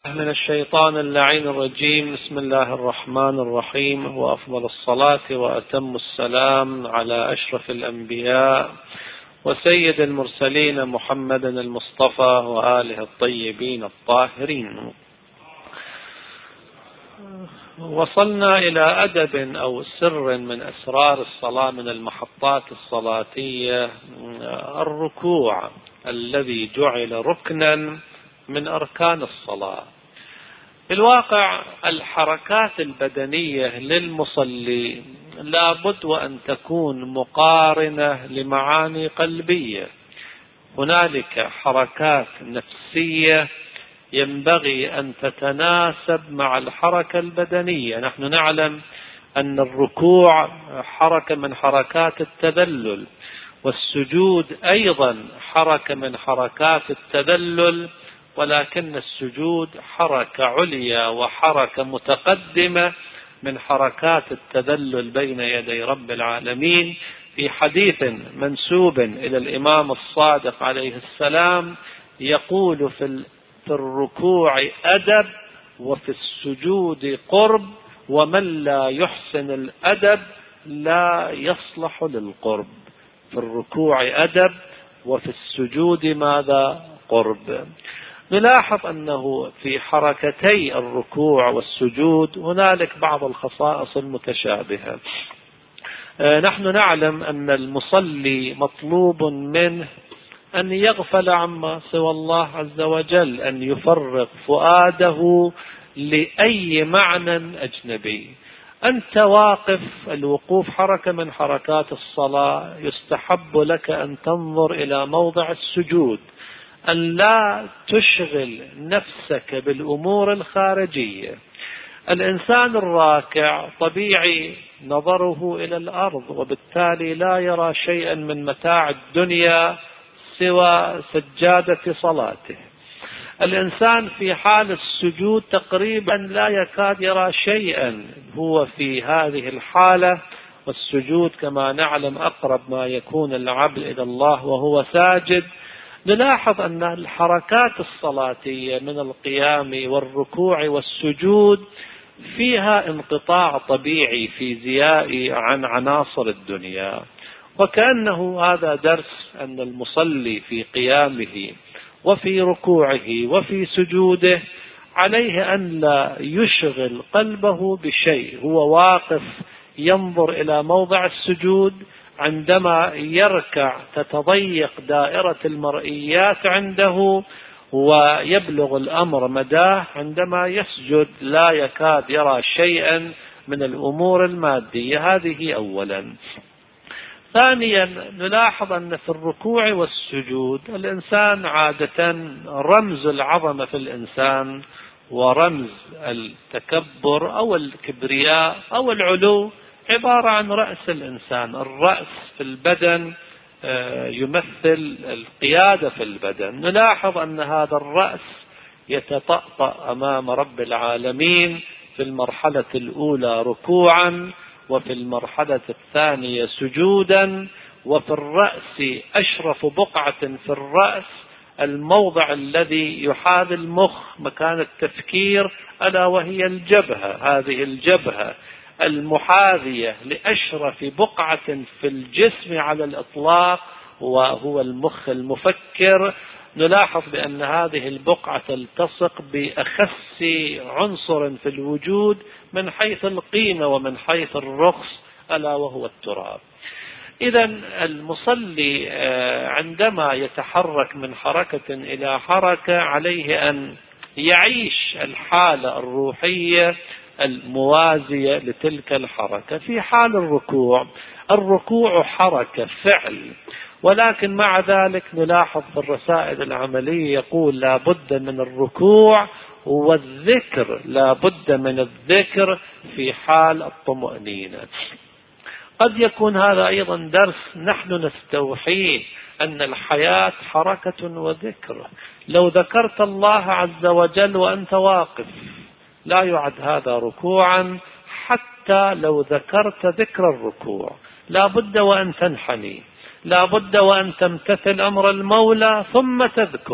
من الشيطان اللعين الرجيم. بسم الله الرحمن الرحيم، وأفضل الصلاة وأتم السلام على أشرف الأنبياء وسيد المرسلين محمد المصطفى وآله الطيبين الطاهرين. وصلنا إلى أدب أو سر من أسرار الصلاة من المحطات الصلاتية، الركوع الذي جعل ركنا من أركان الصلاة. في الواقع الحركات البدنية للمصلي لابد وأن تكون مقارنة لمعاني قلبية. هنالك حركات نفسية ينبغي أن تتناسب مع الحركة البدنية. نحن نعلم أن الركوع حركة من حركات التذلل، والسجود أيضا حركة من حركات التذلل، ولكن السجود حركة عليا وحركة متقدمة من حركات التذلل بين يدي رب العالمين. في حديث منسوب إلى الإمام الصادق عليه السلام يقول في الركوع أدب وفي السجود قرب، ومن لا يحسن الأدب لا يصلح للقرب. في الركوع أدب وفي السجود ماذا؟ قرب. نلاحظ أنه في حركتي الركوع والسجود هنالك بعض الخصائص المتشابهة. نحن نعلم أن المصلي مطلوب منه أن يغفل عما سوى الله عز وجل، أن يفرغ فؤاده لأي معنى أجنبي. أنت واقف، الوقوف حركة من حركات الصلاة، يستحب لك أن تنظر إلى موضع السجود، أن لا تشغل نفسك بالأمور الخارجية. الإنسان الراكع طبيعي نظره إلى الأرض، وبالتالي لا يرى شيئا من متاع الدنيا سوى سجادة صلاته. الإنسان في حال السجود تقريبا لا يكاد يرى شيئا، هو في هذه الحالة. والسجود كما نعلم أقرب ما يكون العبد إلى الله وهو ساجد. نلاحظ أن الحركات الصلاتية من القيام والركوع والسجود فيها انقطاع طبيعي في زياء عن عناصر الدنيا، وكأنه هذا درس أن المصلي في قيامه وفي ركوعه وفي سجوده عليه أن لا يشغل قلبه بشيء. هو واقف ينظر إلى موضع السجود، عندما يركع تتضيق دائرة المرئيات عنده ويبلغ الأمر مداه، عندما يسجد لا يكاد يرى شيئا من الأمور المادية. هذه أولا. ثانيا نلاحظ أن في الركوع والسجود الإنسان عادة رمز العظمة في الإنسان ورمز التكبر أو الكبرياء أو العلو عبارة عن رأس الإنسان. الرأس في البدن يمثل القيادة في البدن. نلاحظ أن هذا الرأس يتطأطأ أمام رب العالمين في المرحلة الأولى ركوعا، وفي المرحلة الثانية سجودا. وفي الرأس أشرف بقعة في الرأس الموضع الذي يحاذي المخ مكان التفكير، ألا وهي الجبهة. هذه الجبهة المحاذية لأشرف بقعة في الجسم على الإطلاق وهو المخ المفكر. نلاحظ بأن هذه البقعة تلتصق بأخس عنصر في الوجود من حيث القيمة ومن حيث الرخص، ألا وهو التراب. إذن المصلي عندما يتحرك من حركة إلى حركة عليه أن يعيش الحالة الروحية الموازية لتلك الحركة. في حال الركوع حركة فعل، ولكن مع ذلك نلاحظ في الرسائل العملية يقول لا بد من الركوع والذكر، لا بد من الذكر في حال الطمأنينة. قد يكون هذا أيضا درس نحن نستوحيه، أن الحياة حركة وذكر. لو ذكرت الله عز وجل وأنت واقف لا يعد هذا ركوعا، حتى لو ذكرت ذكر الركوع. لا بد وأن تنحني، لا بد وأن تمتثل أمر المولى ثم تذكر.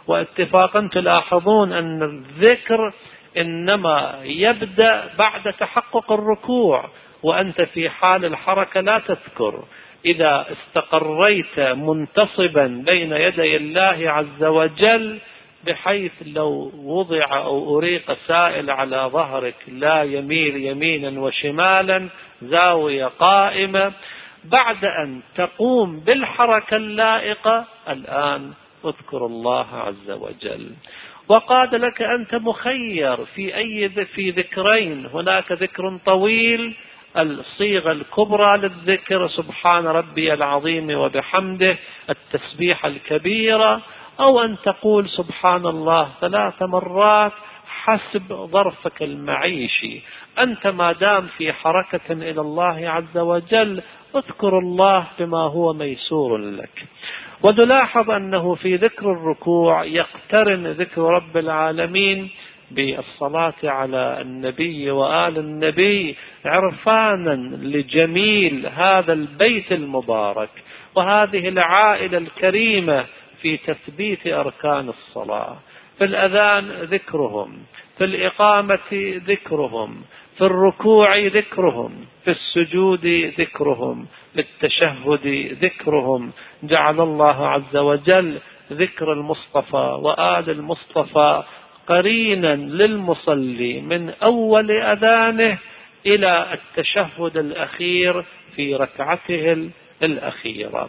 واتفاقا تلاحظون أن الذكر إنما يبدأ بعد تحقق الركوع، وأنت في حال الحركة لا تذكر. إذا استقريت منتصبا بين يدي الله عز وجل بحيث لو وضع أو أريق سائل على ظهرك لا يميل يمينا وشمالا، زاوية قائمة، بعد أن تقوم بالحركة اللائقة الآن اذكر الله عز وجل. وقال لك أنت مخير في ذكرين، هناك ذكر طويل الصيغة الكبرى للذكر سبحان ربي العظيم وبحمده التسبيح الكبيرة، أو أن تقول سبحان الله 3 مرات حسب ظرفك المعيشي. أنت ما دام في حركة إلى الله عز وجل اذكر الله بما هو ميسور لك. ونلاحظ أنه في ذكر الركوع يقترن ذكر رب العالمين بالصلاة على النبي وآل النبي عرفانا لجميل هذا البيت المبارك وهذه العائلة الكريمة في تثبيت أركان الصلاة. في الأذان ذكرهم، في الإقامة ذكرهم، في الركوع ذكرهم، في السجود ذكرهم، في التشهد ذكرهم. جعل الله عز وجل ذكر المصطفى وآل المصطفى قرينا للمصلي من أول أذانه إلى التشهد الأخير في ركعته الأخيرة.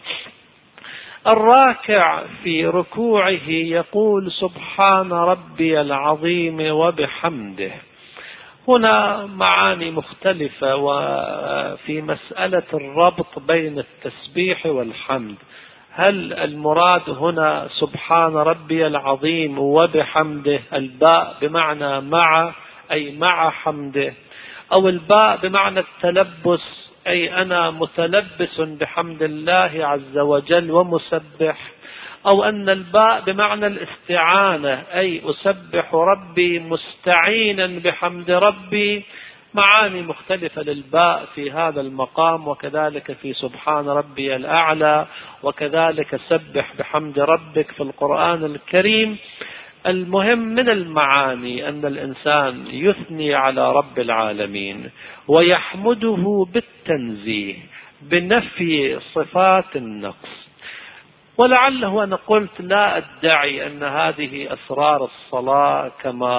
الراكع في ركوعه يقول سبحان ربي العظيم وبحمده. هنا معاني مختلفة وفي مسألة الربط بين التسبيح والحمد. هل المراد هنا سبحان ربي العظيم وبحمده الباء بمعنى مع أي مع حمده، أو الباء بمعنى التلبس أي أنا متلبس بحمد الله عز وجل ومسبح، أو أن الباء بمعنى الاستعانة أي أسبح ربي مستعينا بحمد ربي. معاني مختلفة للباء في هذا المقام، وكذلك في سبحان ربي الأعلى، وكذلك سبح بحمد ربك في القرآن الكريم. المهم من المعاني أن الإنسان يثني على رب العالمين ويحمده بالتنزيه بنفي صفات النقص. ولعله أنا قلت لا أدعي أن هذه أسرار الصلاة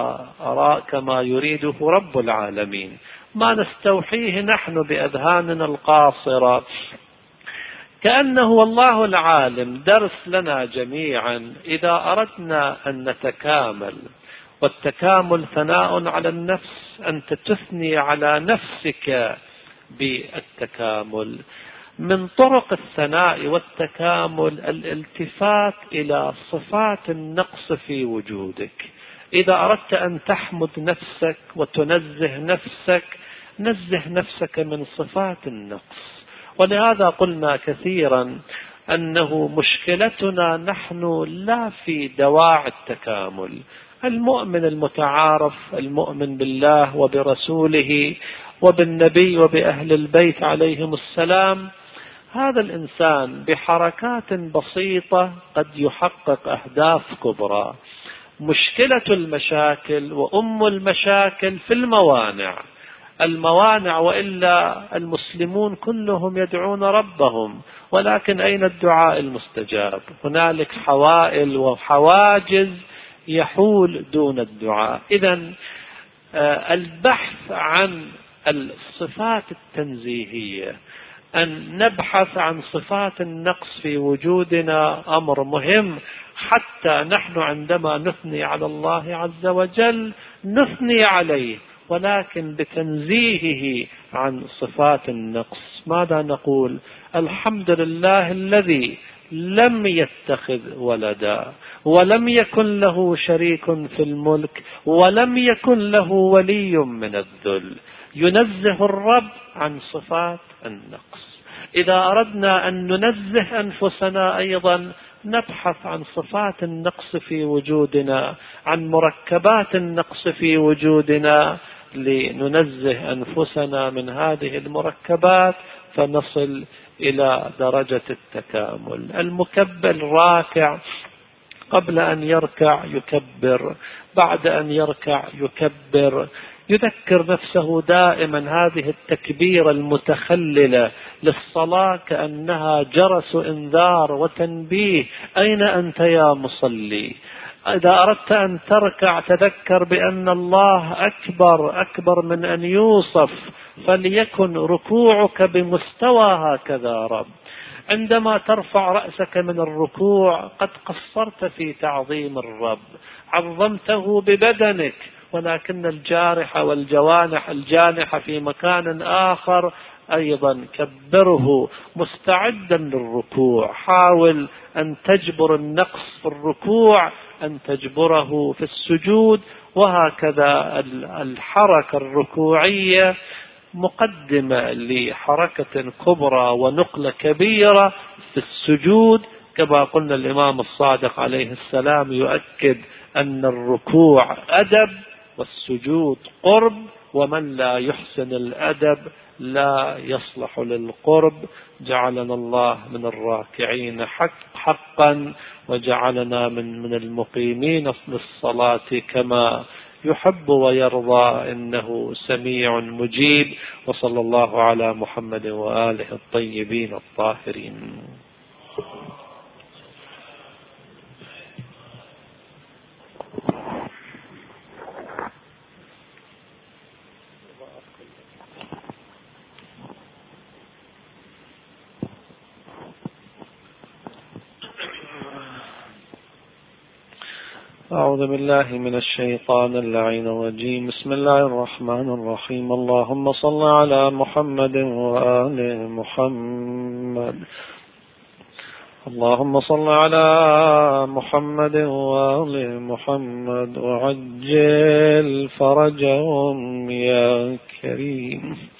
كما يريده رب العالمين، ما نستوحيه نحن بأذهاننا القاصرة، كأنه والله العالم درس لنا جميعا إذا أردنا أن نتكامل. والتكامل ثناء على النفس، أنت تثني على نفسك بالتكامل. من طرق الثناء والتكامل الالتفات إلى صفات النقص في وجودك. إذا أردت أن تحمد نفسك وتنزه نفسك، نزه نفسك من صفات النقص. ولهذا قلنا كثيرا أنه مشكلتنا نحن لا في دواعي التكامل. المؤمن المتعارف المؤمن بالله وبرسوله وبالنبي وبأهل البيت عليهم السلام، هذا الإنسان بحركات بسيطة قد يحقق أهداف كبرى. مشكلة المشاكل وأم المشاكل في الموانع، وإلا المسلمون كلهم يدعون ربهم، ولكن أين الدعاء المستجاب؟ هنالك حوائل وحواجز يحول دون الدعاء. إذن البحث عن الصفات التنزيهية، أن نبحث عن صفات النقص في وجودنا أمر مهم، حتى نحن عندما نثني على الله عز وجل نثني عليه ولكن بتنزيهه عن صفات النقص. ماذا نقول؟ الحمد لله الذي لم يتخذ ولدا ولم يكن له شريك في الملك ولم يكن له ولي من الذل. ينزه الرب عن صفات النقص. إذا أردنا أن ننزه أنفسنا أيضا نبحث عن صفات النقص في وجودنا، عن مركبات النقص في وجودنا، لننزه أنفسنا من هذه المركبات فنصل إلى درجة التكامل. المكبل راكع قبل أن يركع يكبر، بعد أن يركع يكبر، يذكر نفسه دائما هذه التكبير المتخللة للصلاة كأنها جرس إنذار وتنبيه: أين أنت يا مصلي؟ إذا أردت أن تركع تذكر بأن الله أكبر من أن يوصف، فليكن ركوعك بمستوى هكذا رب. عندما ترفع رأسك من الركوع قد قصرت في تعظيم الرب، عظمته ببدنك، ولكن الجارح والجوانح الجانحة في مكان آخر أيضا كبره مستعدا للركوع. حاول أن تجبر النقص في الركوع أن تجبره في السجود، وهكذا الحركة الركوعية مقدمة لحركة كبرى ونقلة كبيرة في السجود. كما قلنا الإمام الصادق عليه السلام يؤكد أن الركوع أدب والسجود قرب، ومن لا يحسن الأدب لا يصلح للقرب. جعلنا الله من الراكعين حقا، وجعلنا من المقيمين للصلاة كما يحب ويرضى، إنه سميع مجيب. وصلى الله على محمد وآله الطيبين الطاهرين. أعوذ بالله من الشيطان اللعين الرجيم. بسم الله الرحمن الرحيم. اللهم صل على محمد وآل محمد. اللهم صل على محمد وآل محمد وعجل فرجهم يا كريم.